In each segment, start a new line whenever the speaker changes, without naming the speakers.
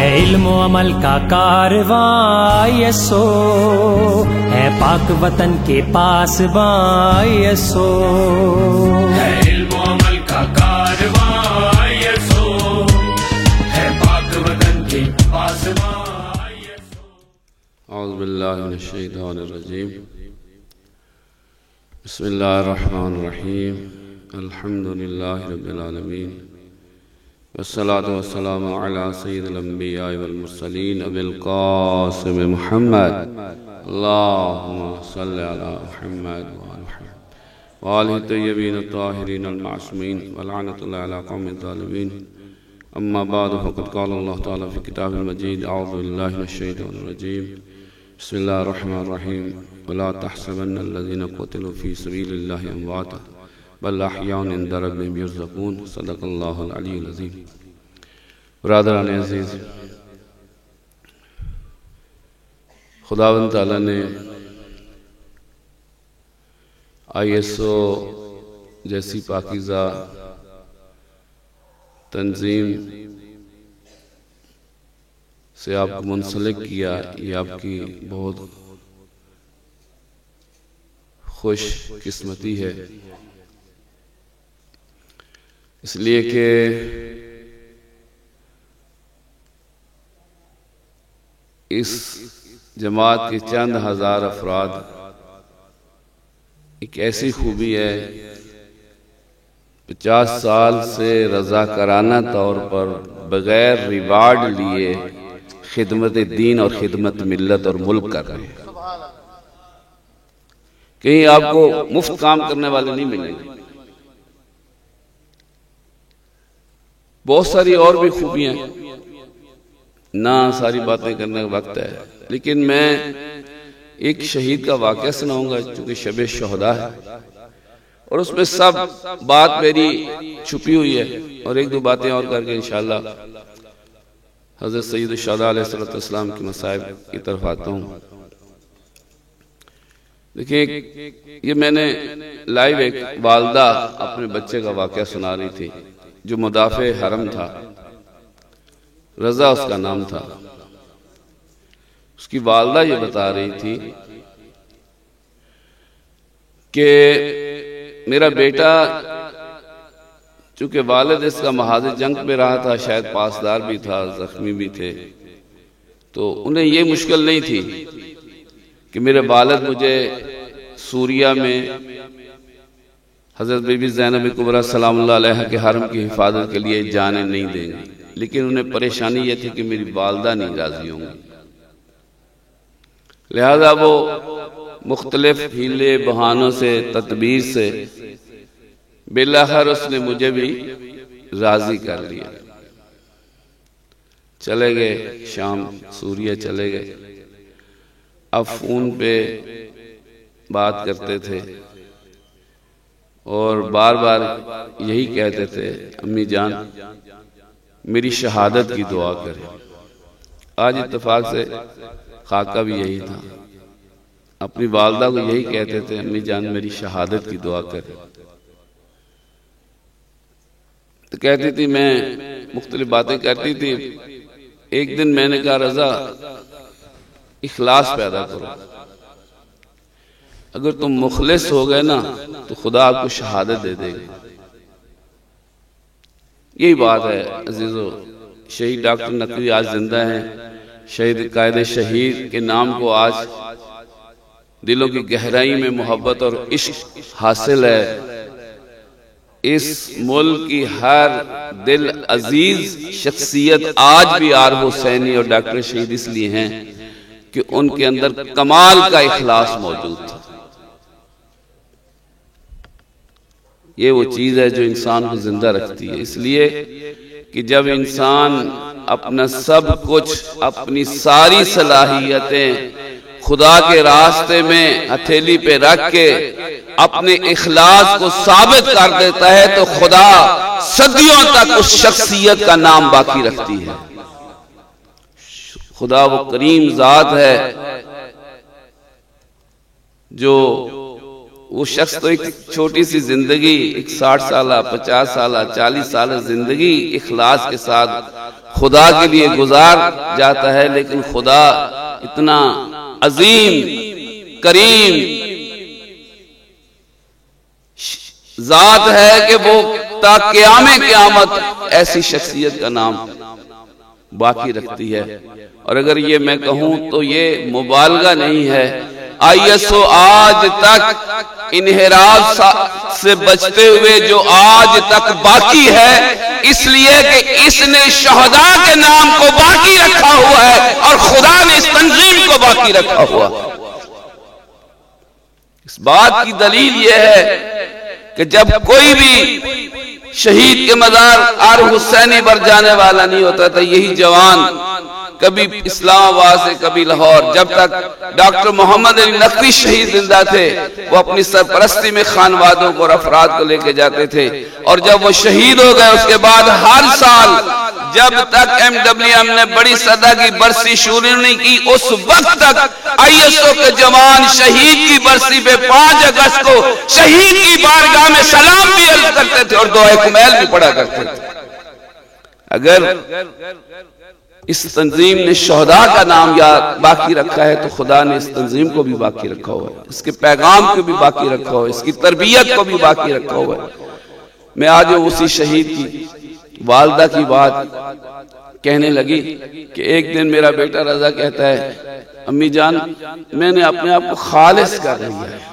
इल्म अमल का कारवां ये सो है पाक वतन के पास ये सो
है इल्म अमल का कारवां ये सो है पाक वतन के पास ये सो।
औज़ु बिल्लाहि मिनश शैतानिर रजीम। बिस्मिल्लाहिर रहमानिर रहीम। अल्हम्दुलिल्लाहि रब्बिल आलमीन वस्सलातु वस्सलामु अला सय्यिदिल अंबिया वल मुरसलीन अबिल कासिम मुहम्मद अल्लाहुम्मा सल्लि अला मुहम्मद व आलिहि तय्यबीन ताहिरीन अल मासूमीन व लअनतुल्लाहि अला कौमिज़ ज़ालिमीन। अम्मा बादु फ़क़द क़ाला अल्लाहु तआला फ़ी किताबिल मजीद अऊज़ु बिल्लाहि मिनश शैतानिर रजीम। बिस्मिल्लाहिर रहमानिर रहीम। वला तहसबन्नल्लज़ीना क़ुतिलू फ़ी सबीलिल्लाहि अमवाता बल अहयाउन इंदा रब्बिहिम युरज़क़ून। सदक़ल्लाहुल अलीयुल अज़ीम। बरादरान अज़ीज़, खुदावंद तआला ने ISO जैसी पाकीज़ा तंजीम से आपको मुंसलिक किया, ये आपकी बहुत खुश किस्मती है, इसलिए कि इस जमात के चंद हजार अफराद एक ऐसी खूबी है, 50 साल से रज़ाकाराना तौर पर बगैर रिवार्ड लिए खिदमत दीन और खिदमत मिल्लत और मुल्क कर रहे हैं। कहीं आपको मुफ्त काम करने वाले नहीं मिलेंगे। बहुत सारी और भी खूबियां ना, सारी बातें करने का वक्त है, लेकिन मैं एक शहीद का वाक़या सुनाऊंगा चूंकि शब शोहदा है और उसमें सब बात मेरी छुपी हुई है, और एक दो बातें और करके इंशाअल्लाह हज़रत सैयद शुहदा अलैहिस्सलाम के मसाइब की तरफ आता हूँ। देखिए, ये मैंने लाइव एक वालदा अपने बच्चे का वाक़या सुना रही थी जो मुदाफ़े हरम था, रज़ा उसका नाम था। उसकी वालदा ये बता रही थी कि मेरा बेटा, चूंकि वालिद इसका महाज जंग में रहा था, शायद पासदार भी था, जख्मी भी थे, तो उन्हें ये मुश्किल नहीं थी कि मेरे वालिद मुझे सूरिया में हज़रत बीबी ज़ैनब कुबरा सलामुल्लाह अलैहा के हरम की हिफाजत के लिए जाने नहीं देंगे, लेकिन उन्हें परेशानी यह थी कि मेरी वालदा नहीं राजी होंगी। लिहाजा वो मुख्तलिफ हीले बहानों से, तदबीर से बिलाखिर उसने मुझे भी राजी कर लिया। चले गए शाम, सूरिया चले गए। अब फोन पे बात करते थे और बार बार यही कहते थे, अम्मी जान मेरी शहादत की दुआ करें। आज इत्तेफाक से खाका भी यही था, अपनी वालदा को यही कहते थे, अम्मी जान मेरी शहादत की दुआ करें। तो कहती थी, मैं मुख्तलिफ बातें करती थी। एक दिन मैंने कहा, रज़ा इखलास पैदा करो, अगर तुम मुखलिस हो गए ना तो खुदा आपको शहादत दे देगा। यही बात है अजीजों। शहीद डॉक्टर नकवी आज जिंदा हैं। शहीद कायदे शहीद के नाम को आज दिलों की गहराई में मोहब्बत और इश्क हासिल है। इस मुल्क की हर दिल अजीज शख्सियत आज भी आरब हुसैनी और डॉक्टर शहीद इसलिए हैं कि उनके अंदर कमाल का इखलास मौजूद था। ये वो चीज है जो इंसान को जिंदा रखती है, इसलिए कि जब इंसान अपना सब कुछ, अपनी सारी सलाहियतें खुदा के रास्ते में हथेली पे रख के अपने इखलास को साबित कर देता है तो खुदा सदियों तक उस शख्सियत का नाम बाकी रखती है। खुदा वो करीम जात है जो वो शख्स तो एक छोटी सी जिंदगी, एक 60 साल 50 साल 40 साल जिंदगी इखलास के साथ खुदा के लिए गुजार जाता है, लेकिन खुदा इतना अजीम करीम जात है कि वो ता क़यामे क़यामत ऐसी शख्सियत का नाम बाकी रखती है। और अगर ये मैं कहूं तो ये मुबालगा नहीं है। ISO आज तक इन्हिराफ से बचते हुए जो आज तक बाकी है, इसलिए कि इसने शहदा के नाम को बाकी रखा हुआ है और खुदा ने इस तंजीम को बाकी रखा हुआ। इस बात की दलील यह है कि जब कोई भी शहीद के मज़ार आर हुसैनी पर जाने वाला नहीं होता था, यही जवान कभी इस्लामाबाद से कभी लाहौर, जब तक डॉक्टर मोहम्मद अली नकवी शहीद जिंदा थे, वो अपनी सरपरस्ती में खानवादों को और अफराद को लेके जाते थे। और जब वो शहीद हो गए उसके बाद हर साल जब तक MWM ने बड़ी सदा की बरसी शुरू नहीं की, उस वक्त तक ISO के जवान शहीद की बरसी पे 5 अगस्त को शहीद की बारगाह में सलाम भी अर्ज करते थे और दुआए कुमैल भी पढ़ा करते थे। अगर इस तंजीम ने शहदा का नाम याद बाकी रखा है तो खुदा ने इस तंजीम को भी बाकी रखा हुआ है, इसके पैगाम को भी बाकी रखा हुआ है, इसकी तरबियत को भी बाकी रखा हुआ है। मैं आज उसी शहीद की वालदा की बात कहने लगी कि एक दिन मेरा बेटा रजा कहता है, अम्मी जान मैंने अपने आप को खालिस कर लिया है,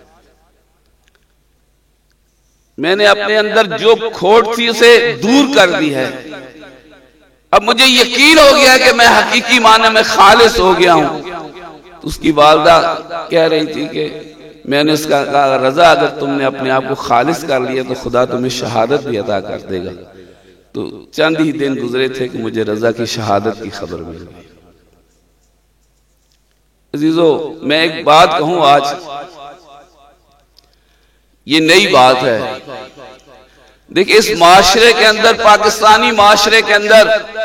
मैंने अपने अंदर जो खोट थी उसे दूर कर दी है, अब मुझे यकीन हो गया कि मैं हकीकी माने में खालिस हो गया हूं। तो उसकी वालदा कह रही थी कि मैंने उसका कहा, रजा अगर तुमने अपने आप को खालिस कर लिया तो खुदा तुम्हें शहादत भी अता कर देगा। तो चंद ही दिन गुजरे थे कि मुझे रजा की शहादत की खबर मिल गई। अजीजो, मैं एक बात कहूं, आज ये नई बात है। देखिए, इस माशरे के अंदर, पाकिस्तानी माशरे के अंदर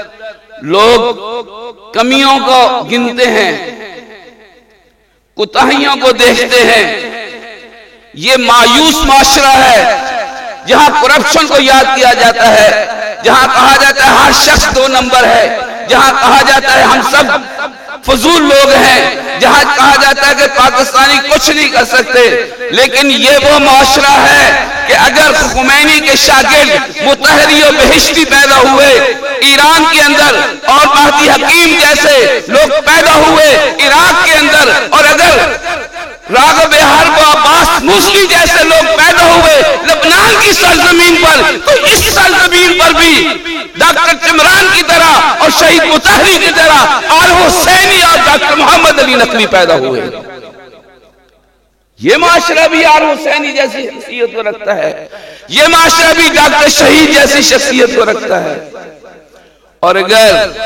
लोग कमियों को गिनते हैं, कुताहियों को देखते हैं। ये मायूस माशरा है जहां करप्शन को याद किया जाता है, जहां कहा जाता है हर शख्स 2 नंबर है, जहां कहा जाता है हम सब फजूल लोग हैं, जहां कहा जाता है कि पाकिस्तानी कुछ नहीं कर सकते। लेकिन ये वो माशरा है कि अगर खुमैनी के शागिर्द मुतहरी और बहिश्ती पैदा हुए ईरान के अंदर और महदी हकीम जैसे लोग पैदा हुए इराक के अंदर, और अगर राग़िब हर्ब अब्बास मुस्ली जैसे लोग पैदा हुए लबनान की सरजमीन पर, तो इस सरजमीन पर भी डॉक्टर इमरान की तरह और शहीद मुतहरी की तरह आल हुसैनी और डॉक्टर मोहम्मद अली नकवी पैदा हुए। ये माशरा भी आल हुसैनी जैसी शख्सियत को रखता है, ये माशरा भी डॉक्टर शहीद जैसी शख्सियत को रखता है। और अगर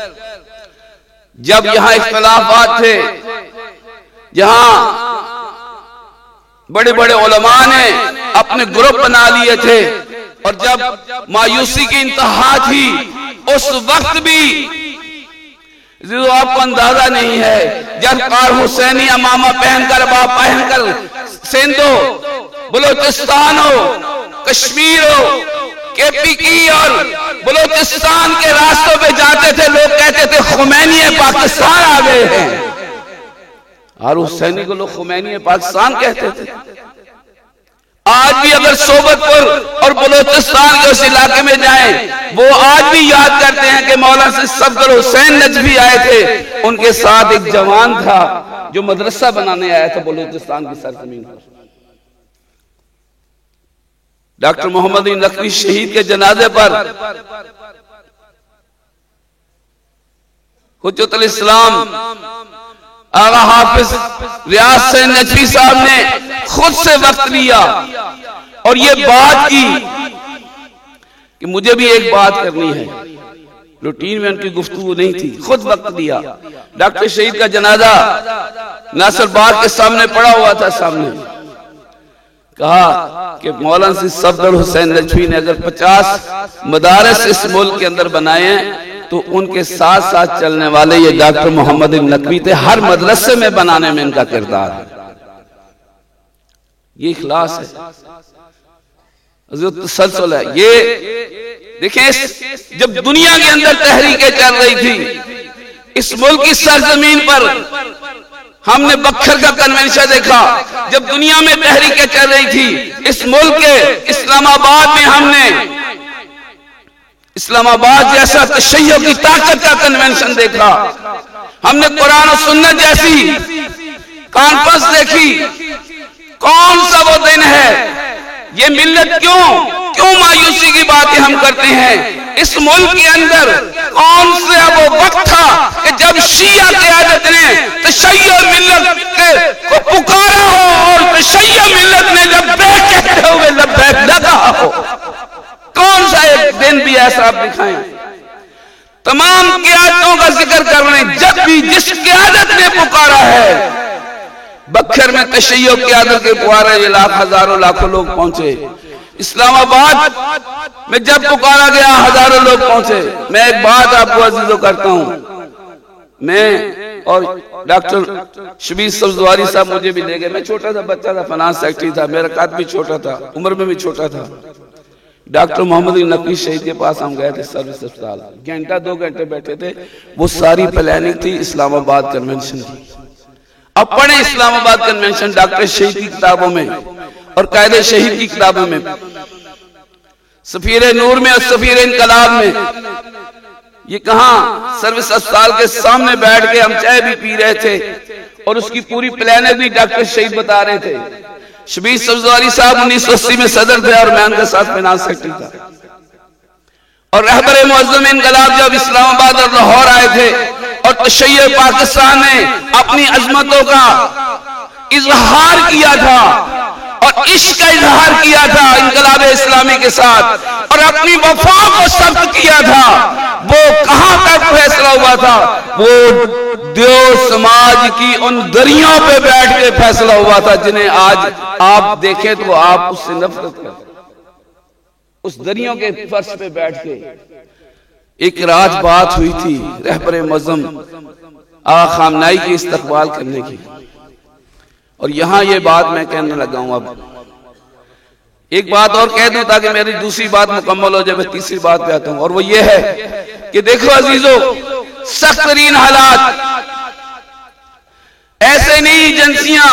जब यहां इख्तिलाफात थे, जहां बड़े बड़े उलमा ने अपने ग्रुप बना लिए थे, और जब मायूसी की इंतहा थी, उस वक्त भी जो आपको अंदाजा नहीं है, जब कार हुसैनी अमामा पहनकर बाप पहनकर सिंधो बलूचिस्तान हो, कश्मीर हो, KP की और बलूचिस्तान के रास्तों पे जाते थे, लोग कहते थे खुमैनी पाकिस्तान आ गए हैं। और हुसैनी को लोग खुमैनी पाकिस्तान कहते थे। आज भी अगर सोबतपुर और बलूचिस्तान के उस इलाके में जाएं, वो आज भी याद करते हैं कि मौलाना सफदर हुसैन नजफी आए थे, उनके साथ एक जवान था जो मदरसा बनाने आया था बलूचिस्तान की सरजमीन पर। डॉक्टर मोहम्मद अली नकवी शहीद के जनाजे पर हुज्जतुल इस्लाम आगा हाफिज रियाज हुसैन नजफी साहब ने खुद से वक्त लिया और ये बात की कि मुझे भी एक बात करनी है। रूटीन में उनकी गुफ्तगू नहीं थी, खुद वक्त दिया। डॉक्टर शहीद का जनाजा नासिर बाग के सामने पड़ा हुआ था, सामने कहा कि मौलाना सफदर हुसैन नजफी ने अगर 50 मदारस इस मुल्क के अंदर बनाए हैं तो उनके साथ साथ चलने वाले ये डॉक्टर मोहम्मद अली नकवी थे, हर मदरसे में बनाने में इनका किरदार है। ये इखलास है, तसलसल है। ये देखें, जब दुनिया के अंदर तहरीकें चल रही थी, इस मुल्क की सरजमीन पर हमने बख्तर का कन्वेंशन देखा। जब दुनिया में तहरीकें चल रही थी, इस मुल्क के इस्लामाबाद में हमने इस्लामाबाद जैसा तशय्युअ की ताकत का कन्वेंशन देखा। हमने कुरान और सुन्नत जैसी कॉन्फ्रेंस देखी। कौन सा वो दिन है, ये मिल्लत क्यों मायूसी की बातें हम करते हैं। इस मुल्क के अंदर कौन सा वो वक्त था कि जब शिया क़यादत ने तशय्युअ मिल्लत को पुकारा हो और तशय्युअ मिल्लत ने लब्बैक कहते हुए लब्बैक न कहा हो। कौन सा एक दिन भी ऐसा आप दिखाएं। तमाम क़यादतों का जिक्र कर रहे हैं, जब भी जिस क़यादत ने पुकारा है। बख्तर में तशय्युअ क़यादत के पुकारे लाख हजारों लाखों लोग पहुंचे। इस्लामाबाद में जब पुकारा गया हजारों लोग पहुंचे। मैं एक बात आपको अजीजों करता हूं, मैं और डॉक्टर शबीर सब्जवारी साहब मुझे भी ले गए। मैं छोटा था, बच्चा था, फाइनेंस सेक्रेटरी था, मेरा कद भी छोटा था, उम्र में भी छोटा था। डॉक्टर मोहम्मद नकवी शहीद के पास हम गए थे सर्विस अस्पताल। घंटा 2 घंटे बैठे थे। वो सारी प्लानिंग थी इस्लामाबाद कन्वेंशन की। अब पढ़े इस्लामाबाद कन्वेंशन डॉक्टर शहीद की किताबों में और कायदे शहीद की किताबों में, सफीर नूर में और सफीर इनकलाब में। ये कहां सर्विस अस्पताल के सामने बैठ के हम चाय भी पी रहे थे और उसकी पूरी प्लानिंग भी डॉक्टर शहीद बता रहे थे। शबीर सब्जवारी साहब 1980 में सदर थे और मैं उनके साथ फाइनेंस सेक्रेटरी था। और रहबर मुअज़्ज़म इनकलाब जब इस्लामाबाद और लाहौर आए थे और तशय्युअ पाकिस्तान ने अपनी अजमतों का इजहार किया था और इश्क का इजहार किया था इनकलाब इस्लामी के साथ और अपनी वफा को सख्त किया था, वो कहां तक फैसला हुआ था? वो देव समाज की उन दरियों पे बैठ के फैसला हुआ था जिन्हें आज आप देखें तो आप उससे नफरत करते। उस दरियों के फर्श पे बैठ के एक रात बात हुई थी रहबर मुअज़्ज़म आगा खामनाई की इस्तकबाल करने की। और यहां ये बात मैं कहने लगा हूं। अब एक बात और कह दूं ताकि मेरी दूसरी बात मुकम्मल हो जाए, मैं तीसरी बात पे आता हूं। और वो ये है कि देखो अजीजों, सख्त तरीन हालात, ऐसे नहीं एजेंसियां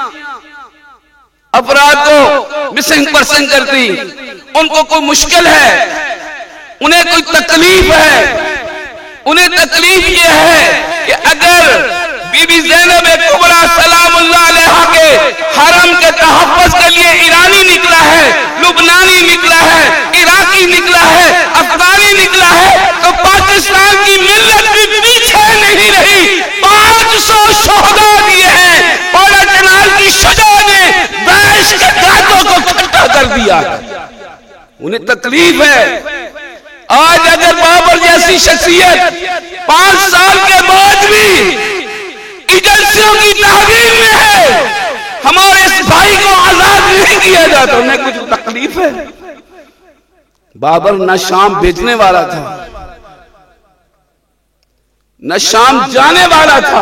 अपराध को मिसिंग पर्सन करती। उनको कोई मुश्किल है, उन्हें कोई तकलीफ है। उन्हें तकलीफ ये है कि अगर बीबी ज़ैनब कुबरा सलामुल्लाह अलैहा के हरम के तहफ़्फ़ुज़ के लिए ईरानी निकला है, लुबनानी निकला है, इराकी निकला है, अफगानी निकला है, तो पाकिस्तान की मिल्लत भी पीछे नहीं रही। 500 शोहदा दिए हैं और अजनाल की शुजा ने दाइश के दांतों को खट्टा कर दिया। उन्हें तकलीफ है। आज अगर बाबर जैसी शख्सियत 5 साल के बाद भी एजेंसियों की तहवील में है, हमारे इस भाई को आजाद नहीं किया जाता, उन्हें कुछ तकलीफ है। बाबर न शाम भेजने वाला था, न शाम जाने वाला था,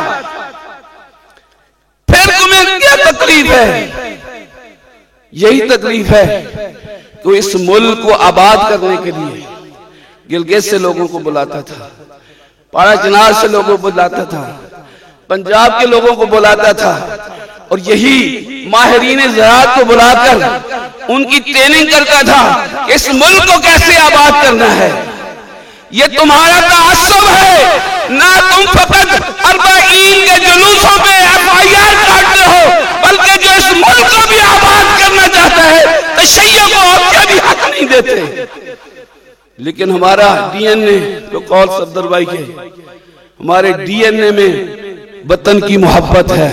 फिर तुम्हें क्या तकलीफ है? यही तकलीफ है तो इस मुल्क को आबाद करने के लिए गिलगित से लोगों को बुलाता था, पारा चिनार से लोगों को बुलाता था, पंजाब के लोगों को बुलाता था और यही माहिरीन ज़राअत को बुलाकर उनकी ट्रेनिंग करता था कि इस मुल्क को कैसे आबाद करना है। ये तुम्हारा ताअस्सुब है, ना तुम फकत अर्बाईन के जुलूसों पे FIR काटते हो, बल्कि जो इस मुल्क को भी आबाद करना चाहता है तशय्युअ को आप क्या भी हक नहीं देते। लेकिन हमारा DNA तो कौल सफदर भाई के, हमारे DNA में वतन की मोहब्बत है,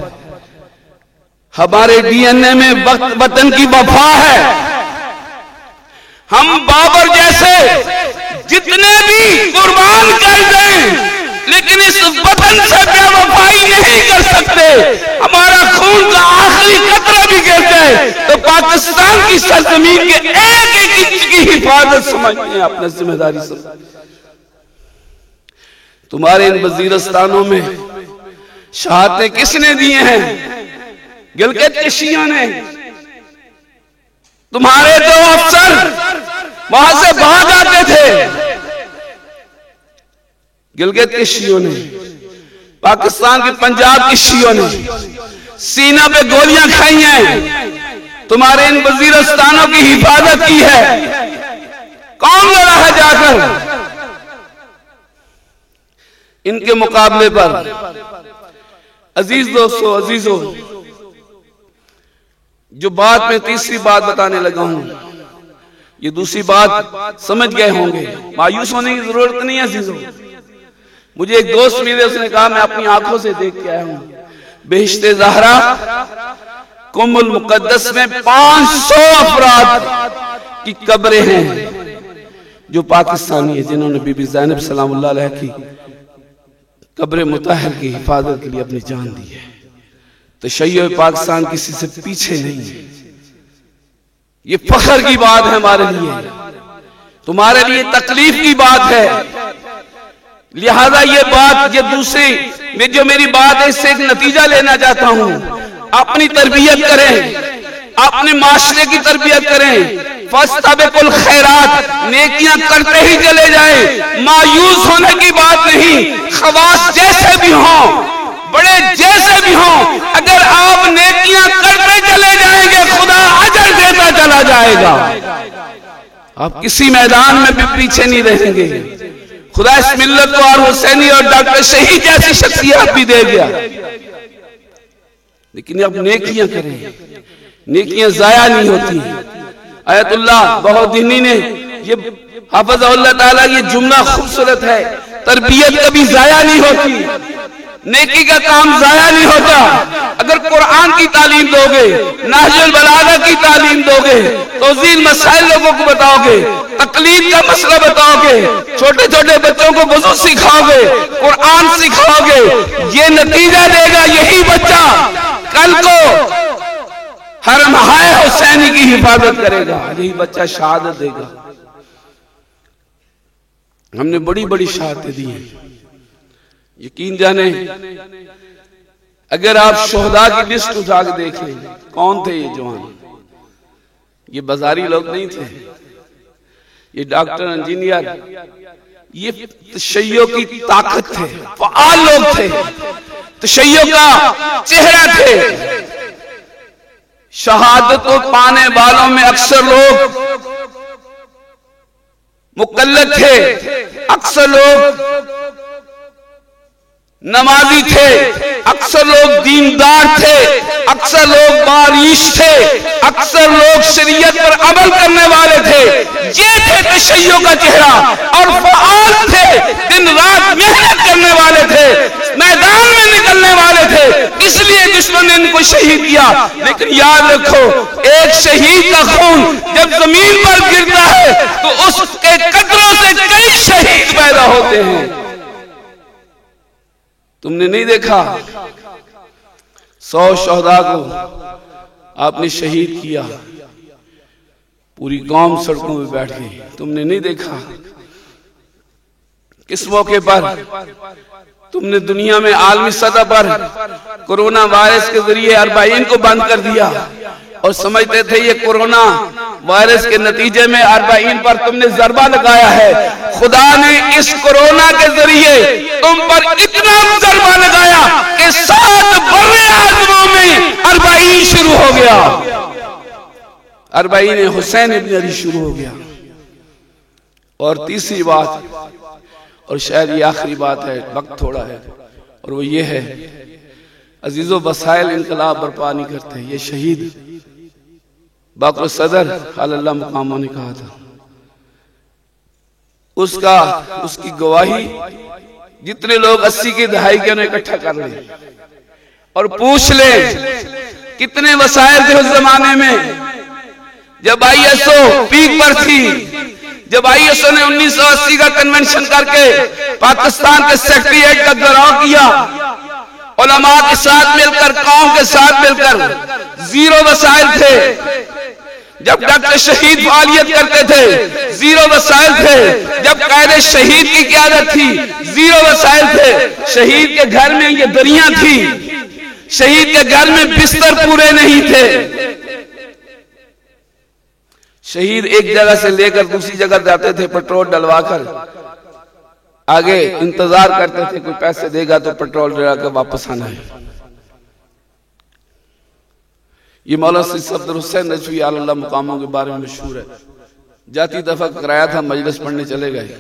हमारे DNA में वतन की वफा है। हम बाबर जैसे जितने भी कुर्बान कर दें लेकिन इस वतन से बेवफाई नहीं कर सकते। हमारा खून का आखिरी कतरा भी गिर जाए तो पाकिस्तान की सरजमीन के एक एक इंच की हिफाजत समझते हैं अपनी जिम्मेदारी समझ। तुम्हारे इन वजीरस्तानों में शहादतें किसने दिए हैं? गिलगित के शिया ने, तुम्हारे दो अफसर वहां से भाग आते थे। गिलगित के शियों ने, पाकिस्तान के पंजाब के शियों ने सीना पे गोलियां खाई हैं, तुम्हारे इन वजीरस्तानों की हिफाजत की है। कौन लड़ा है जाकर इनके मुकाबले पर? अजीज दोस्तों, अजीजों, जो बात मैं तीसरी बात बताने लगा हूं, ये दूसरी बात समझ गए होंगे, मायूस होने की जरूरत नहीं है अजीजों। मुझे एक दोस्त मिले, उसने कहा मैं अपनी आंखों से देख के आया हूं, बेहिश्ते ज़हरा कुमुल मुकद्दस में 500 अफराद की कब्रें हैं जो पाकिस्तानी है, जिन्होंने बीबी ज़ैनब सलामुल्लाह अलैहा की कब्र मुताहिर की हिफाजत के लिए अपनी जान दी है। तो तशय्युअ पाकिस्तान किसी से पीछे नहीं है। ये फख्र की बात है हमारे लिए, तुम्हारे लिए तकलीफ की बात है। लिहाजा ये बात, ये दूसरी में जो मेरी बात है, इससे एक नतीजा लेना चाहता हूं। अपनी तरबियत करें, अपने माशरे की तरबियत करें। फस्तबिकुल खैरात, नेकियां करते ही चले जाएं। मायूस होने की बात नहीं। खवास जैसे भी हों, बड़े जैसे भी हों, अगर आप नेकियां करते चले जाएंगे, खुदा अजर देता चला जाएगा। आप किसी मैदान में भी पीछे नहीं रहेंगे। खुदा इस मिल्लत को और हुसैनी और डॉक्टर शहीद जैसी शख्सियत भी दे गया। लेकिन अब नेकियां करें, नेकियां जाया नहीं होती। आयतुल्लाह बहोदीनी ने ये हाफिज़हुल्लाह ताला, ये जुमला खूबसूरत है, तरबियत कभी जाया नहीं होती, नेकी का काम जाया नहीं होता। अगर कुरान की तालीम दोगे, नहजुल बलागा की तालीम दोगे, तौज़ील मसाइल लोगों को बताओगे, तकलीद का मसला बताओगे, छोटे छोटे बच्चों को वज़ू सिखाओगे, कुरान सिखाओगे, ये नतीजा देगा। यही बच्चा कल को हर महाए हुसैनी की हिफाजत करेगा, यही बच्चा शहादत देगा। हमने बड़ी बड़ी शहादतें दी हैं, यकीन जाने अगर आप शोहदा की लिस्ट उठा के देख लें, कौन थे ये जवान? ये बाजारी लोग नहीं थे, ये डॉक्टर, इंजीनियर, ये तशय्युअ की ताकत थे, फ़आल लोग थे, तशय्युअ का चेहरा थे। शहादत को पाने वालों में अक्सर लोग मुकल्लद थे, अक्सर लोग नमाजी थे, अक्सर लोग दीनदार थे, अक्सर लोग बारिश थे, अक्सर लोग शरीयत पर अमल करने वाले थे। ये थे तशय्युअ का चेहरा, और फ़आल थे, दिन रात मेहनत करने वाले थे, मैदान में निकलने वाले थे। इसलिए दुश्मन ने इनको शहीद किया। लेकिन याद रखो, एक शहीद का खून जब जमीन पर गिरता है तो उसके कतरों से कई शहीद पैदा होते हैं। तुमने नहीं देखा 100 शहदा को आपने शहीद किया, पूरी कौम सड़कों में बैठ गई। तुमने नहीं देखा किस मौके पर तुमने दुनिया में आलमी सतह पर कोरोना वायरस के जरिए अरबाइन को बंद कर दिया, और समझते थे ये कोरोना वायरस के नतीजे में अरबाइन पर तुमने जरबा लगाया है। खुदा ने इस कोरोना के जरिए तुम पर इतना जरबा लगाया कि 7 बड़े आज़मों में अरबाइन शुरू हो गया, अरबाइन हुसैन इब्न अली शुरू हो गया। और तीसरी बात, और शायद ये आखिरी बात है, वक्त थोड़ा है, और वो ये है, अजीजों, वसाइल इनकलाब बर्पा नहीं करते। ये शहीद बाक़र सदर अल्लाह मुकामों ने कहा था, उसकी गवाही जितने लोग 80 की दहाई के उन्हें इकट्ठा कर ले और पूछ ले कितने वसाइल थे उस जमाने में जब ISO पीक पर थी, जब ISO ने 1980 का कन्वेंशन करके पाकिस्तान के सेक्रेटरीट का घेराव किया, उलमा के साथ मिलकर, कौम के साथ मिलकर, 0 वसाइल थे। जब डॉक्टर शहीद फालियत करते थे, 0 वसाइल थे। जब कायदे शहीद की क़यादत थी, 0 वसाइल थे। शहीद के घर में ये दरियां थी, शहीद के घर में बिस्तर पूरे नहीं थे। शहीद एक जगह से लेकर दूसरी जगह जाते थे, पेट्रोल डलवाकर आगे इंतजार करते थे कोई पैसे देगा तो पेट्रोल डला कर वापस आना है। ये मौलाना सैयद अब्दुल हुसैन नजवी आला मुकामों के बारे में मशहूर है। जाती दफा कराया था, मजलिस पढ़ने चले गए,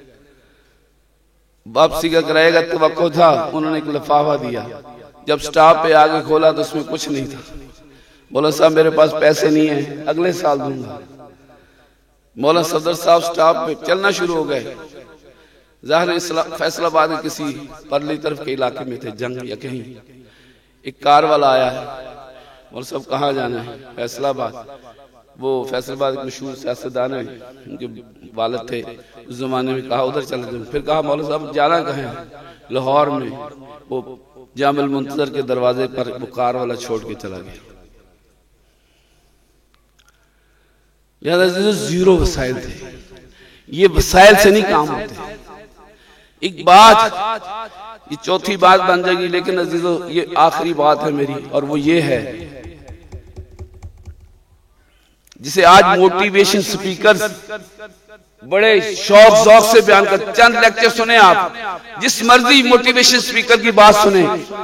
वापसी का किराए का तवक्को था, उन्होंने एक लिफाफा दिया। जब स्टॉप पे आगे खोला तो उसमें कुछ नहीं था। बोला साहब मेरे पास पैसे नहीं है, अगले साल दूंगा। मौलाना सदर साहब स्टॉप पे चलना शुरू हो गए। ज़ाहिर फैसलाबाद के किसी परली तरफ के इलाके में थे, जंग या कहीं। एक कार वाला आया है, बोला साहब कहाँ जाना है? फैसलाबाद। वो फैसलाबाद एक मशहूर सियासतदान है, उनके वालिद थे उस जमाने में। कहा उधर चले जाओ। फिर कहा मौलाना साहब जाना कहाँ है? लाहौर में। वो जामिल मुंतजर के दरवाजे पर वो कार वाला छोड़ के चला गया। जीरो वसाइल थे, ये वसाइल से नहीं काम होते। एक बात, ये चौथी बात बन जाएगी, लेकिन अजीजों ये आखिरी बात है मेरी, और वो ये है जिसे आज मोटिवेशन स्पीकर बड़े शौक शौक से बयान कर। चंद लेक्चर सुने आप, जिस मर्जी मोटिवेशन स्पीकर की बात सुने,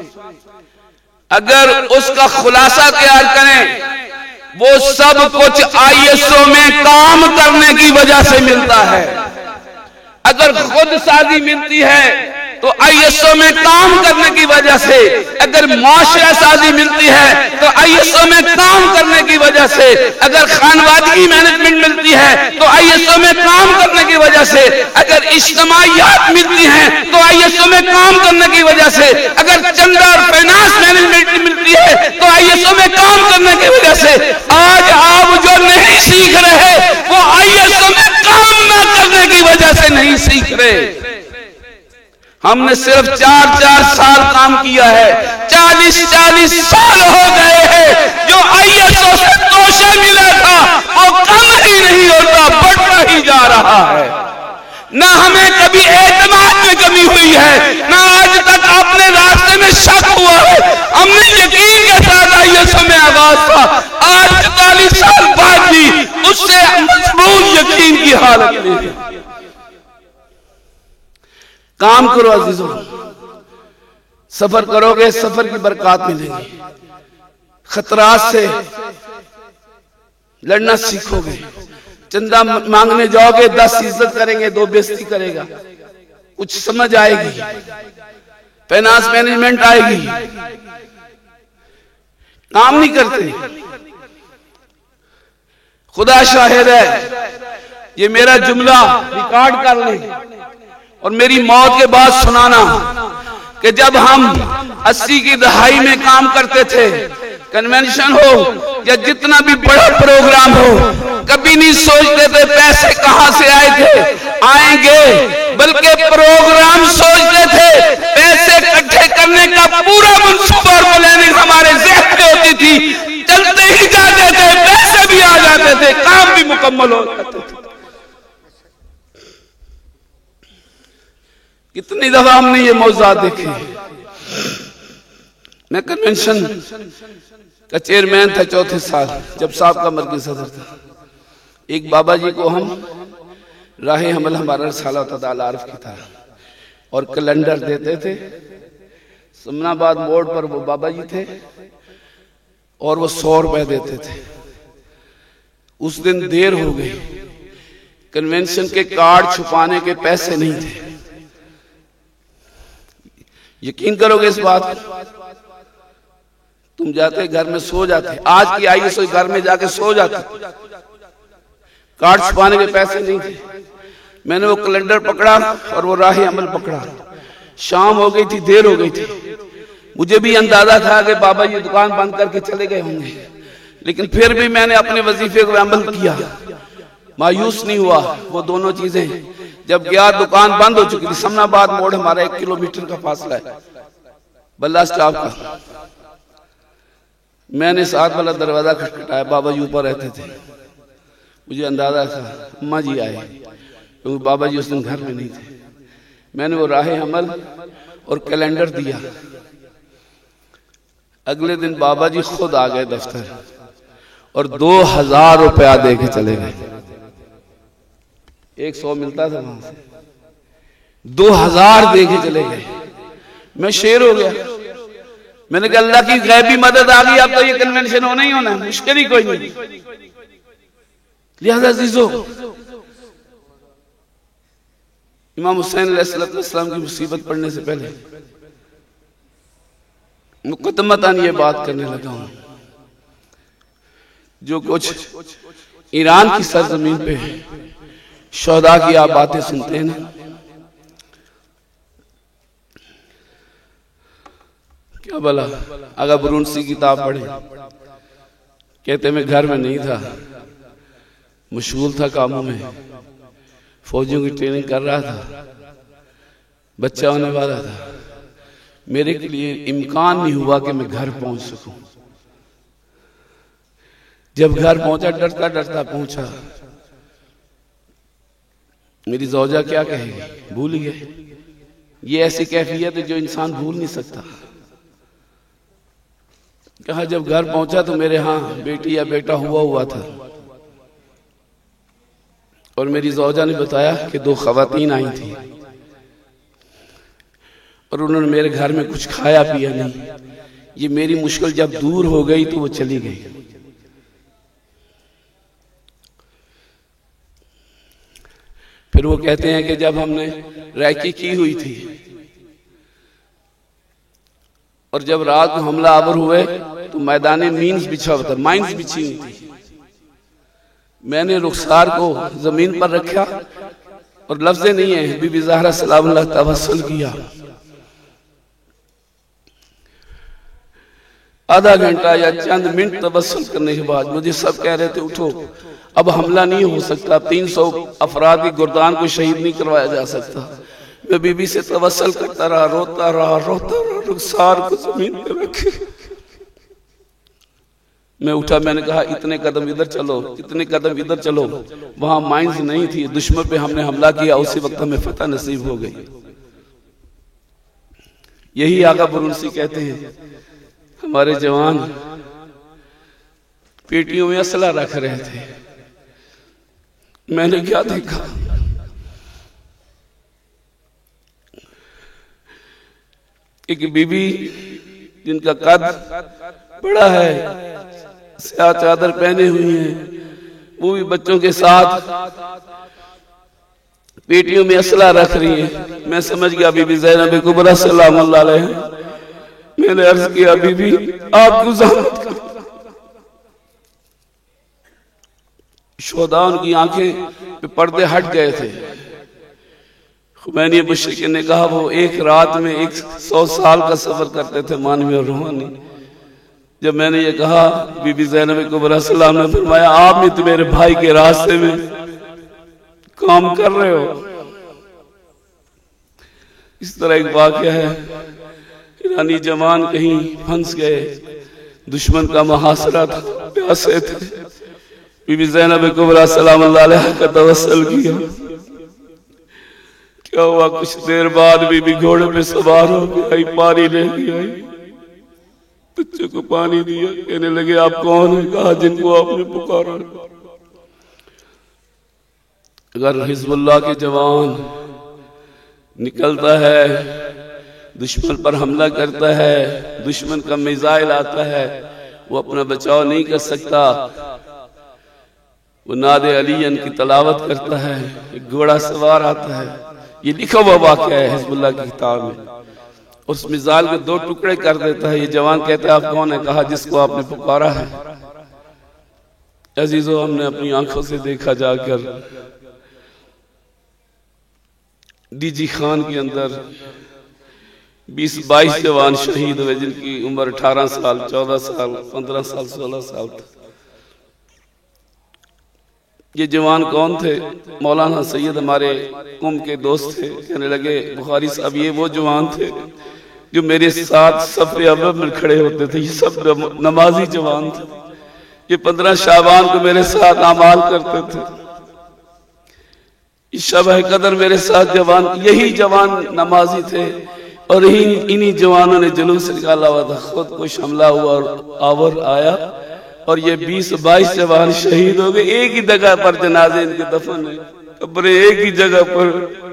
अगर उसका खुलासा तैयार करें, वो सब कुछ आईएसओ में काम करने की वजह से मिलता है। अगर खुद साजी मिलती है तो आईएसओ में काम करने की वजह से, अगर माशरा साजी मिलती है तो आईएसओ में काम करने की वजह से, अगर खानवादगी मैनेजमेंट मिलती है तो आईएसओ में काम करने की वजह से, अगर इज्तिमाइयात मिलती हैं तो आईएसओ में काम करने की वजह से, अगर चंदा और फाइनेंस मैनेजमेंट मिलती है तो आईएसओ में काम करने की वजह से। आज आप जो नहीं सीख रहे वो आईएसओ में काम न करने की वजह से नहीं सीख रहे। हमने सिर्फ 4-4 साल काम किया है, 40-40 साल हो गए हैं। जो आईएसओ से तोशा मिला था वो कम ही नहीं होता, बढ़ता ही जा रहा है। ना हमें कभी एतमाद में कमी हुई है, ना आज तक अपने रास्ते में शक हुआ है। हमने यकीन के साथ आईएसओ में आवाज था, आज 40 साल बाद भी उससे मजबूत यकीन की हालत में है। काम करो अजीजों, सफर करोगे, सफर की बरकत मिलेगी। खतरात से लड़ना सीखोगे। चंदा मांगने जाओगे, 10 इज्जत करेंगे, 2 बेइज्जती करेगा। कुछ समझ आएगी, फाइनेंस मैनेजमेंट आएगी। काम नहीं करते। खुदा शाहिद है, ये मेरा जुमला रिकॉर्ड कर लें और मेरी मौत के बाद सुनाना कि जब हम 80 की दहाई में काम करते थे, कन्वेंशन हो या जितना भी बड़ा प्रोग्राम हो, कभी नहीं सोचते थे पैसे कहां से आए थे आएंगे, बल्कि प्रोग्राम सोचते थे। पैसे इकट्ठे करने का पूरा मंसूबा और प्लानिंग हमारे ज़हन में होती थी। चलते ही जाते थे, पैसे भी आ जाते थे, काम भी मुकम्मल हो जाते थे। कितनी दफा हमने ये मौजूद देखे। मैं कन्वेंशन का चेयरमैन था 4थे साल, जब साहब का मरकज़ी सदर था। एक बाबा जी को हम राह हमल हमारा रसाला आरिफ की था और कैलेंडर देते थे। समनाबाद मोड़ पर वो बाबा जी थे और वो 100 रुपए देते थे। उस दिन देर हो गई, कन्वेंशन के कार्ड छुपाने के पैसे नहीं थे। यकीन करोगे इस बात को? तुम जाते घर में सो जाते, आज की आईएसओ घर में जाके सो जाते, कार्ड छुपाने के पैसे नहीं थे। मैंने वो कैलेंडर पकड़ा और वो राह अमल पकड़ा। शाम हो गई थी, देर हो गई थी। मुझे भी अंदाजा था कि बाबा जी दुकान बंद करके चले गए होंगे, लेकिन फिर भी मैंने अपने वजीफे को अमल किया, मायूस नहीं हुआ। वो दोनों चीजें जब गया, दुकान बंद हो चुकी थी। समनाबाद मोड़ हमारा 1 किलोमीटर का फासला है बल्ला स्टॉप का। मैंने साथ वाला दरवाजा खटखटाया, बाबा जी ऊपर रहते थे। मुझे अंदाजा था अम्मा जी आए, क्योंकि बाबा जी उस दिन घर में नहीं थे। मैंने वो राह अमल और कैलेंडर दिया। अगले दिन बाबा जी खुद आ गए दफ्तर और 2000 रुपया दे के चले गए। 100 मिलता था वहां से, 2000 दे के चले गए। मैं शेर हो गया। मैंने कहा अल्लाह की गैबी मदद आ गई, अब तो ये कन्वेंशन होना ही होना, मुश्किल ही कोई नहीं। लिहाजा अजीजों, इमाम हुसैन अलैहिस्सलाम की मुसीबत पड़ने से पहले मुकद्दमतन ये बात करने लगा हूं। जो कुछ ईरान की सरजमीन पे शोहदा की आप बातें सुनते हैं ना, क्या भला अगर बुरुनसी किताब पढ़े, कहते मैं घर में नहीं था, मशगूल था कामों में, फौजियों की ट्रेनिंग कर रहा था, बच्चा होने वाला था, मेरे के लिए इम्कान नहीं हुआ कि मैं घर पहुंच सकूं। जब घर पहुंचा, डरता डरता पहुंचा, मेरी ज़ौजा क्या कहेगी, भूल गए। ये ऐसी कैफियत है जो इंसान भूल नहीं सकता। कहा जब घर पहुंचा तो मेरे यहाँ बेटी या बेटा हुआ था, और मेरी ज़ौजा ने बताया कि 2 ख़वातीन आई थी और उन्होंने मेरे घर में कुछ खाया पिया नहीं। ये मेरी मुश्किल जब दूर हो गई तो वो चली गई। फिर वो कहते हैं कि जब हमने रैकी की हुई थी और जब रात को हमला आवर हुए तो मैदान मीन्स बिछा हुआ था, माइंस बिछी हुई थी। मैंने रुखसार को जमीन पर रखा और लफ्ज़े नहीं है, बीबी ज़हरा सलामुल्लाह तवस्सुल किया। आधा घंटा या चंद मिनट तवस्सुल करने के बाद मुझे सब कह रहे थे उठो, अब हमला नहीं हो सकता, 300 अफराद की गुर्दान को शहीद नहीं करवाया जा सकता। मैं बीबी से तवस्सुल करता रहा, रोता रहा, रुखसार को जमीन पे रखे। मैं उठा, मैंने कहा इतने कदम इधर चलो, इतने कदम इधर चलो। वहां माइंस नहीं थी, दुश्मन पे हमने हमला किया, उसी वक्त हमें फतह नसीब हो गई। यही आगा बुरुनसी कहते हैं हमारे जवान पेटियों में असला रख रहे थे। मैंने क्या देखा, एक बीबी जिनका कद बड़ा है, स्याह चादर पहने हुई है, वो भी बच्चों के साथ पेटियों में असला रख रही है। मैं समझ गया बीबी ज़ैनब कुबरा सलामुल्लाह अलैहा। मैंने अर्ज किया बीबी आप गुज़ारत करो। शोहदा उनकी आंखें पे पर्दे हट गए थे। खुमैनी मुशरिक ने कहा वो एक रात में 100 साल का सफर करते थे, मानवी और रूहानी। जब मैंने ये कहा, बीबी ज़ैनब कुबरा सलाम ने फरमाया आप भी तो मेरे भाई के रास्ते में काम कर रहे हो। इस तरह एक वाक़या है, ईरानी जवान कहीं फंस गए, दुश्मन का मुहासरा था, प्यासे थे। बीबी ज़ैनब कुबरा सलामुल्लाह अलैहा का तवस्सुल किया। क्या हुआ, कुछ देर बाद बीबी घोड़े पे सवार हो गई, पानी लेके आई, बच्चे को पानी दिया। कहने लगे आप कौन है? कहा जिनको आपने पुकारा। अगर हिजबुल्लाह के जवान निकलता है, दुश्मन पर हमला करता है, दुश्मन का मिसाइल आता है, वो अपना बचाव नहीं कर सकता। वो नादे अलीयन की तलावत करता है, एक घोड़ा सवार आता है। ये लिखा हुआ वाक़या है हिजबुल्लाह की किताब में। उस मिसाइल के 2 टुकड़े कर देता है। ये जवान कहता है आप कौन है? कहा जिसको आपने पुकारा है। अजीजों, हमने अपनी आंखों से देखा जाकर डीजी खान के अंदर 20-22 जवान शहीद हुए, जिनकी उम्र 18 साल, 14 साल, 15 साल, 16 साल था। ये जवान कौन थे? मौलाना सैयद हमारे कुम के दोस्त थे। कहने लगे बुखारी साहब ये वो जवान थे जो मेरे साथ सफ़े अव्वल में खड़े होते थे। ये सब नमाजी जवान थे। ये 15 शाबान को मेरे साथ आमाल करते थे। इस शब कदर मेरे साथ जवान, यही जवान नमाजी थे और इन्हीं जवानों ने जुलूस निकाला हुआ था। खुद कुछ हमला हुआ और आवर आया और ये 20-22 जवान शहीद हो गए। एक ही जगह पर जनाजे इनके दफन है, कब्रें एक ही जगह पर।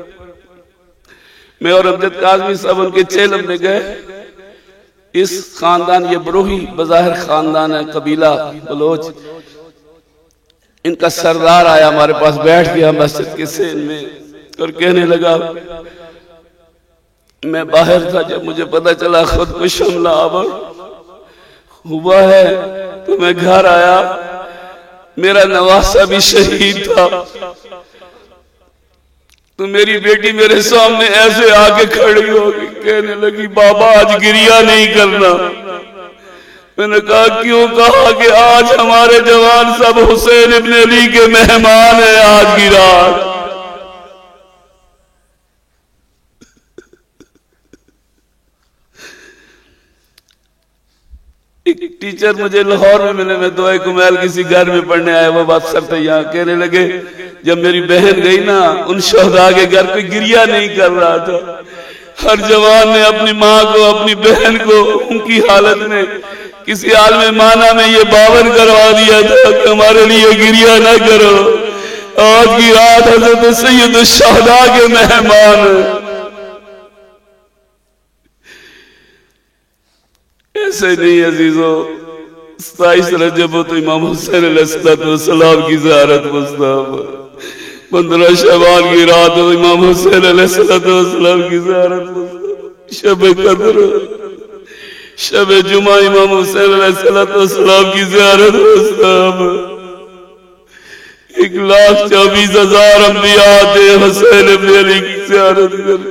मैं और अमजद काज़मी साहब उनके चेलम में गए। इस खानदान, ये बरोही बज़ाहिर खानदान है, कबीला बलोच, इनका सरदार आया हमारे पास, बैठ गया मस्जिद के सेन में और कहने लगा, मैं बाहर था, जब मुझे पता चला खुद कुछ हमला हुआ है तो मैं घर आया, मेरा नवासा भी शहीद था, तो मेरी बेटी मेरे सामने ऐसे आके खड़ी हो गई, कहने लगी बाबा आज गिरिया नहीं करना। मैंने कहा क्यों? कहा कि आज हमारे जवान सब हुसैन इब्न अली के मेहमान हैं आज की रात। एक टीचर मुझे लाहौर में मिले, मैं दुआए कुमैल किसी घर में पढ़ने आया, वो बात सर थे यहाँ, कहने लगे जब मेरी बहन गई ना उन शहदा के घर पे गिरिया नहीं कर रहा था, हर जवान ने अपनी माँ को, अपनी बहन को उनकी हालत में किसी आलम माना में ये बावन करवा दिया था कि हमारे लिए गिरिया ना करो, आज की रात हज़रत सैयद शहदा के मेहमान। ऐसे नहीं अजीजों, 27 रजब तो इमाम हुसैन अलैहिस्सलाम की ज़ियारत मुस्तहब, 15 शवाल की रात तो इमाम हुसैन अलैहिस्सलाम की ज़ियारत मुस्तहब, शब कद्र, शब जुमा इमाम हुसैन अलैहिस्सलाम की ज़ियारत मुस्तहब। 1,24,000 अंबिया थे हुसैन इब्न अली की ज़ियारत कर।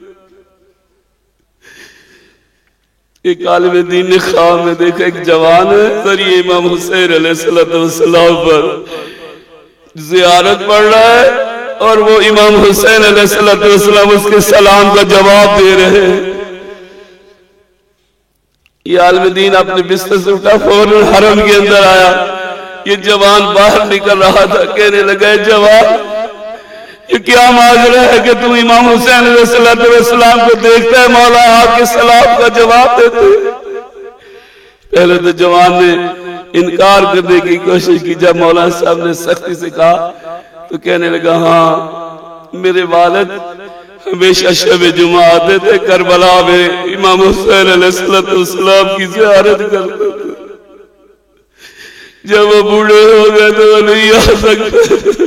एक आलिम दीन ने ख्वाब में देखा एक जवान है जरिए इमाम हुसैन अलैहिस्सलाम पर ज़ियारत पढ़ रहा है और वो इमाम हुसैन अलैहिस्सलाम उसके सलाम का जवाब दे रहे हैं। ये आलिम दीन अपने बिस्तर से उठा, फौरन हरम के अंदर आया। ये जवान बाहर निकल रहा था, कहने लगा जवान ये क्या माजरा है कि तुम इमाम हुसैन अलैहिस्सलाम को देखता है, मौला आपके सलाम का जवाब देते। पहले तो जवान ने इनकार करने की कोशिश की, जब मौलाना साहब ने सख्ती से कहा तो कहने लगा हाँ मेरे वालिद हमेशा शब जुमा आते थे, करबला में इमाम हुसैन अलैहिस्सलाम की ज़ियारत करते थे, जब वो बूढ़े हो गए तो वो नहीं आ सकते,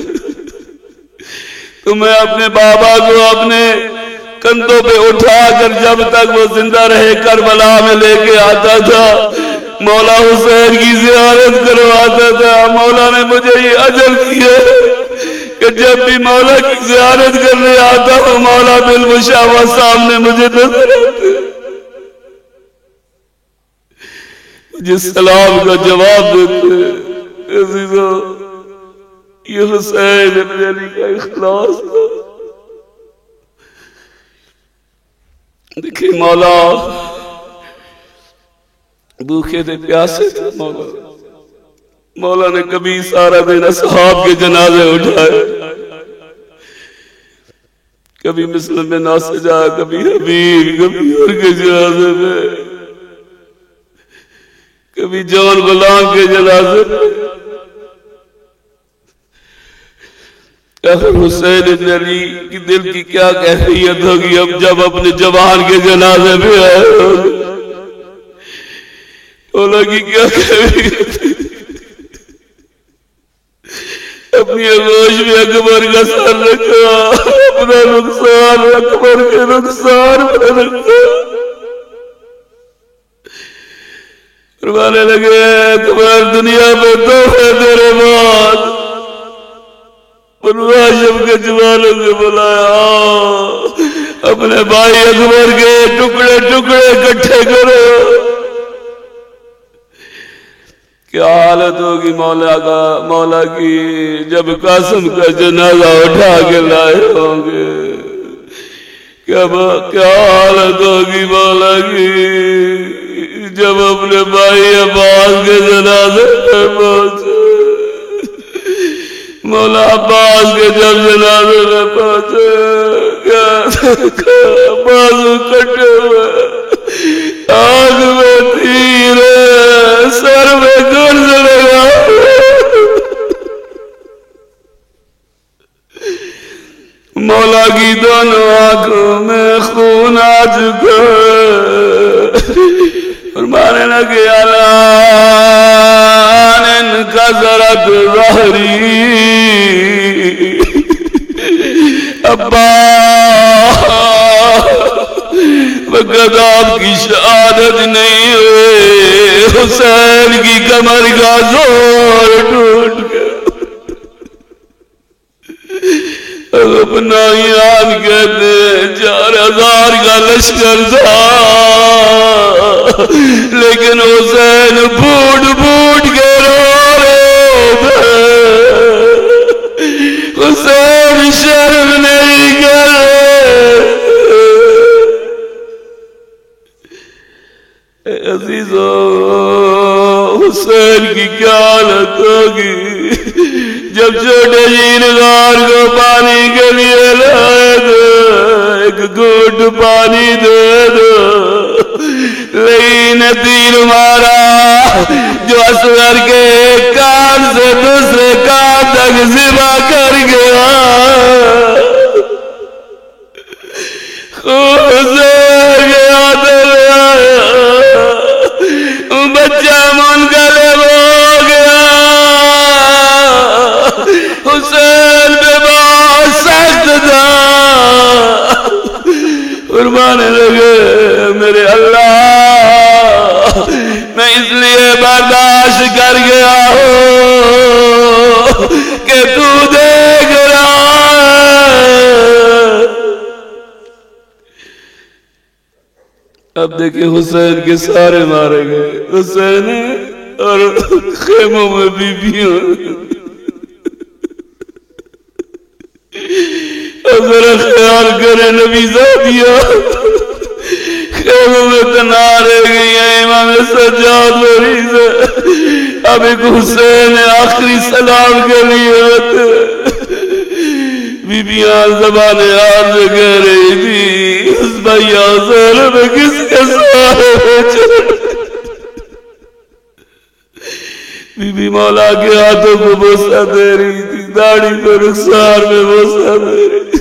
तो मैं अपने बाबा को अपने कंधों पे उठाकर जब तक वो जिंदा रहे करबला में लेके आता था, मौला हुसैन की ज़ियारत करवाता था। मौला ने मुझे ये अजर दिया कि जब भी मौला की ज़ियारत करने आता हूँ, मौला बिलमुशावा सामने मुझे नजर आते, जिस सलाम का जवाब देते। ये हुसैन इब्न अली का इखलास था। देखिए मौला भूखे थे, प्यासे थे, मौला ने कभी सारा दिन असहाब के जनाजे उठाए, कभी मुस्लिम में ना सजा, कभी हबीब, कभी और के जनाजे में, कभी जवान गुलाम के जनाजे में। हुसैन इब्न अली की दिल की क्या कैफियत होगी अब जब अपने जवान के जनाजे में आए, मौला की क्या कैफियत, अपनी आगोश में अकबर का सर रखा, अपना नुकसान अकबर के नुकसान में रखा, फरमाने लगे अकबर दुनिया में दो है तेरे बाद, हाशिम के जवानों से बुलाया, अपने भाई अकबर के टुकड़े टुकड़े इकट्ठे करो। क्या हालत होगी मौला की जब कासिम का जनाजा उठा के लाए होंगे, क्या हालत होगी मौला की जब अपने भाई अब्बास के जनाजे में पहुंचे, मौला अब्बास के जब जनाजे में पहुंचे, बाजू कटे हुए, आग में तीर, सर में गर्दन फरमाने लगे अलान कसरत ज़हरी, अब्बा वक़्त आपकी शहादत नहीं हुए, हुसैन की कमर का जोर टूट गया। अपना ईरान कहते 4000 का लश्कर था, लेकिन हुसैन फूट फूट के रो रहे थे। हुसैन शर्म नहीं करे। अजीजो, हुसैन की क्या हालत होगी जब छोटे जीनगार को पानी के लिए लाए दो, एक घूंट पानी दे दो, लेकिन तीर मारा जो असगर के एक कान से दूसरे कान तक ज़िबा कर गया। बच्चा मुनक़लिब हो गया। हुसैन पे बहुत सख्त था। फरमाने लगे मेरे अल्लाह, मैं इसलिए बर्दाश्त कर गया हूँ कि तू देख रहा है। अब देखिए हुसैन के सारे मारे गए, हुसैन और खेमों में बीबियों। जरा ख्याल करे नबी सादिया खेमों में तना रह गई है। इमाम सज्जाद मरीज है। अब एक हुसैन आखिरी सलाम के लिए बीबियां ज़बाने हाल से कह रही थी उस भैया में किसके सारे बीबी मौला के हाथों को बोसा दे रही थी, दाढ़ी पर रुखसार में बोसा दे रही थी।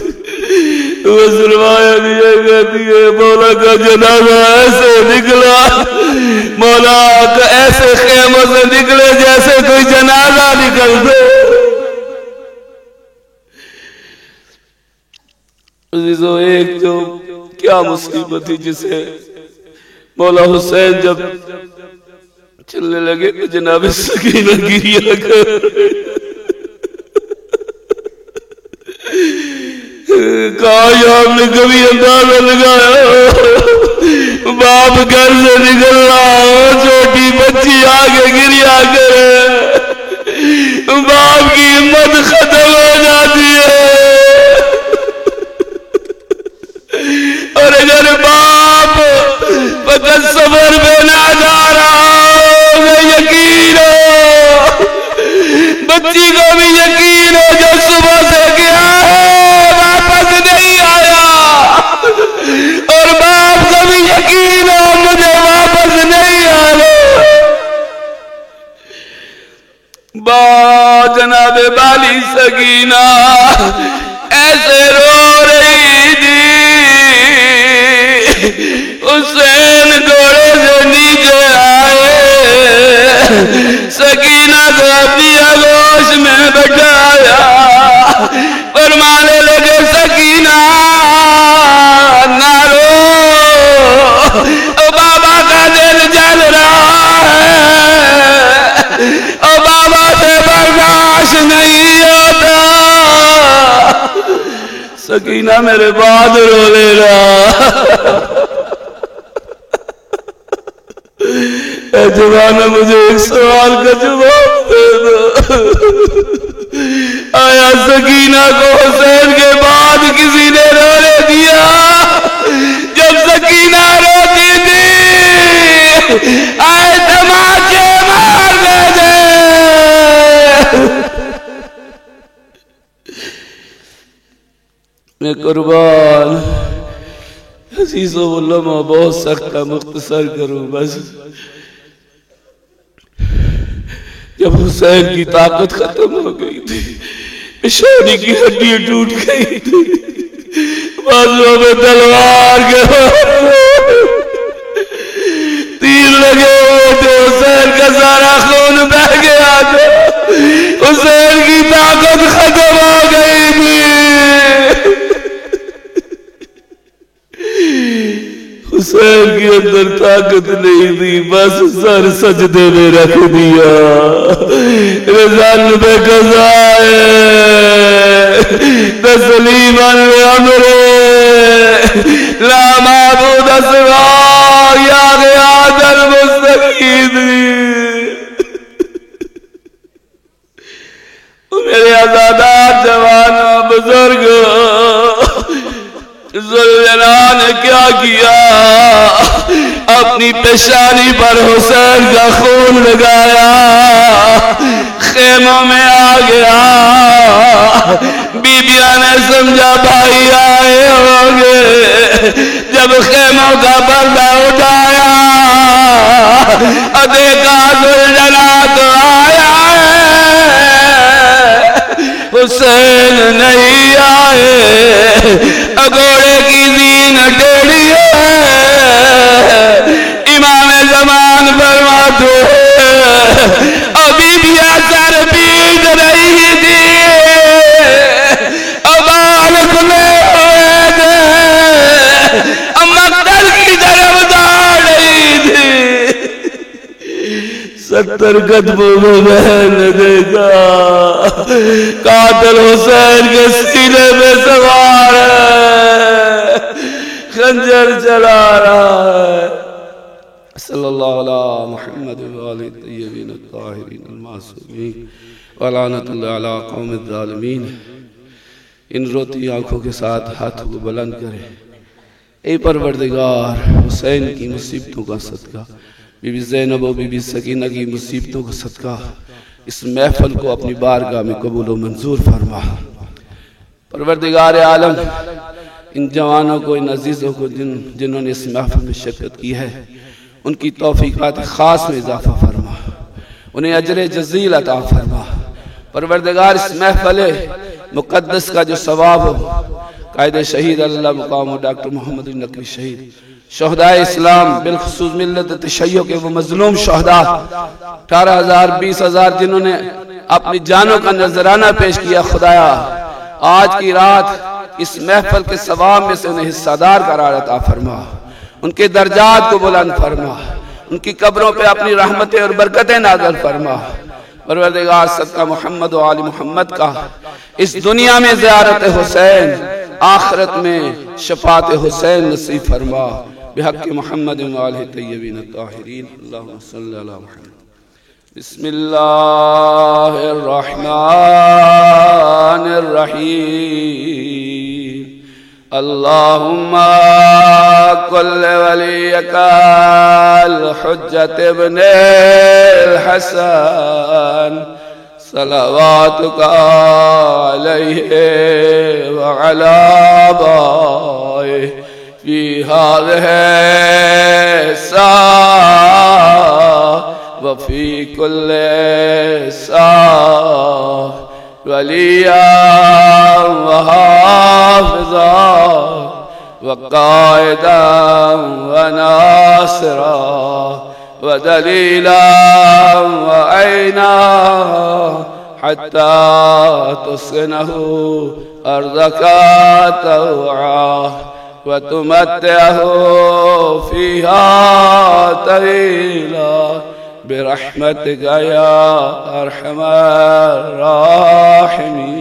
कहती है मौला का जनाजा ऐसे निकला, मौला का ऐसे खेमों से निकले जैसे कोई जनाजा निकलते। एक तो क्या मुसीबत थी जिसे मौला हुसैन जब चलने लगे तो जनाब सकीना गिरिया कर कहा आपने कभी अंदाजा लगाया बाप घर से निकल रहा हो, छोटी बच्ची आगे गिरिया करे, बाप की हिम्मत खत्म हो जाती है। और अगर बाप फकत सफर पे ना जा रहा हो, यकीन हो बच्ची को भी यकीन हो जो सुबह से गया है वापस नहीं आया, और बाप को भी यकीन हो मुझे वापस नहीं आया। जनाबे बाली सकीना ऐसे रो रही थी। हुसैन घोड़े से नीचे आए, सकीना को अपनी आगोश में बैठाया, फरमाने लगे सकीना ना रो, बाबा का दिल जल रहा है, और बाबा से बर्दाश्त नहीं होता। सकीना मेरे बाद रो ले रहा। जवाना मुझे एक सवाल का जवाब दे दो, आया सकीना को हुसैन के बाद किसी ने रोने दिया? जब सकीना रोती थी आए तमाचे मारने दे। मैं कुर्बान अजीज़ो उलमा बहुत सख्त मुख्तसर करूं बस। जब हुसैन की ताकत खत्म हो गई थी, पेशानी की हड्डी टूट गई थी, बाजुओं में तलवार के हुसैन की ताकत खत्म हो गई थी। हुसैन के अंदर ताकत नहीं थी, बस सर सजदे में रख दिया। रज़न पे कज़ाए तस्लीमन अमरे ला माबूद सिवा या गियादल मुस्तकीद। मेरे आज़ादार जवानों बुजुर्ग, ज़ुल्जना ने क्या किया? अपनी पेशानी पर हुसैन का खून लगाया, खेमों में आ गया। बीबिया ने समझा भाई आए होंगे। जब खेमों का पर्दा उठाया, देखा ज़ुल्जना तो आया है, हुसैन नहीं आए। घोड़े की दीन टेढ़ी है, इमाम जमान फरमाते अभी भी सर पीट रही थी, बाल खुले हुए थे, मक्तल की तरफ दौड़ रही थी। 70 कदमों में मैंने देखा कातिल हुसैन के सीने में सवार है, खंजर चला रहा है। सल्लल्लाहु अलैहि मुहम्मद व आलिहि तय्यबीन अत्ताहिरीन अल-मासूमीन व लानतुल्लाहि अला कौमिज़ ज़ालिमीन। इन रोती आंखों के साथ हाथों को बुलंद करे। ए परवरदिगार, हुसैन की मुसीबतों का सदका, बीबी ज़ैनब और बीबी सकीना की मुसीबतों का सदका, इस महफल को अपनी बारगाह में कबूल व मंजूर फरमा। परवरदिगार आलम, इन जवानों को, इन अजीज़ों को जिन्होंने इस महफल में शिरकत की है, उनकी तौफीकात खास में इजाफा फरमा, उन्हें अजर जज़ील अता फरमा। परवरदिगार, इस महफल मुक़द्दस का जो सवाब हो, कायदे शहीद अल्लाह मुक़ाम डॉक्टर मोहम्मद नकवी शहीद, शहदाए इस्लाम, बिलखुसूस मिल्लत तशय्यो के वो मजलूम शहदा 18,000 20,000 जिन्होंने अपनी जानों का नजराना पेश किया, खुदाया आज की रात इस महफल के सवाब में से उन्हें हिस्सादार करार अता फरमा, उनके दर्जात को बुलंद फरमा, उनकी कब्रों पे अपनी रहमतें और बरकतें नाज़िल फरमा। परवरदिगार, सदका मोहम्मद व आलि मोहम्मद का इस दुनिया में ज़ियारत हुसैन, आखिरत में शफात हुसैन नसीब फरमा। बिहक़्क़ि मोहम्मद व आलिहि तय्यबीन अत्ताहिरीन। अल्लाहुम्मा सल्लि अला मुहम्मद। बिस्मिल्लाहिर रहमानिर रहीम। अल्लाहुम्मा कुल्लि वलियकल हुज्जत इब्नुल हसन सलवातुका अलैहि व अला आबाए फी हाज़िहि साअह व फी कुल्लि साअह वलिया व हाफ़िज़ा व क़ाइदा व नासिरा व दलीला व ऐना हत्ता तुस्किनहु अर्ज़का तौआ व तुमत्तिअहु फ़ीहा तवीला बिरहमतिका या अरहमर राहिमीन।